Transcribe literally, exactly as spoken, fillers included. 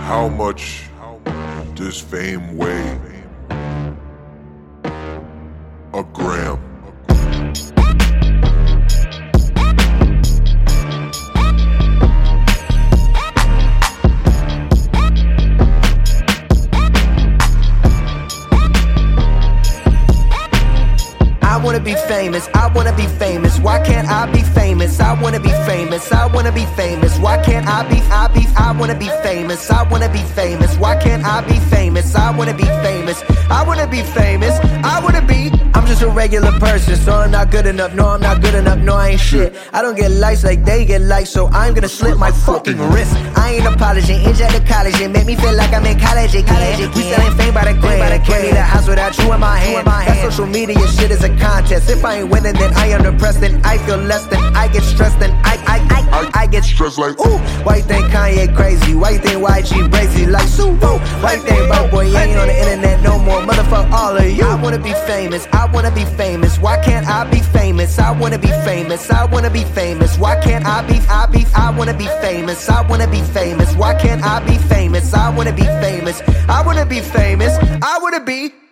How much does fame weigh? A gram. I wanna be famous, I wanna be famous. Why can't I be famous? I wanna be famous, I wanna be famous. Why can't I be, I be, I wanna be famous. I wanna be famous, why can't I be famous? I wanna be famous, I wanna be famous. I wanna be, I'm just a regular person, so I'm not good enough. No, I'm not good enough, no, I ain't shit. I don't get likes like they get likes, so I'm gonna slit my fucking wrist. I ain't apologizing, inject the college and make me feel like I'm in college again. We selling fame by the gram, can't need a house without you in my hand. That social media shit is a contest. If I ain't winning, then I am depressed, then I feel less, then I get stressed, then I, I, I, I, I get stressed like, ooh. Why you think Kanye crazy? Why you think Y G brazy like Suvo? Why you think Broke Boy ain't on the internet no more? Motherfuck all of you. I wanna be famous, I wanna be famous. Why can't I be famous? I wanna be famous, I wanna be famous. Why can't I be, I be, I wanna be famous. I wanna be famous, why can't I be famous? I wanna be famous, I wanna be famous. I wanna be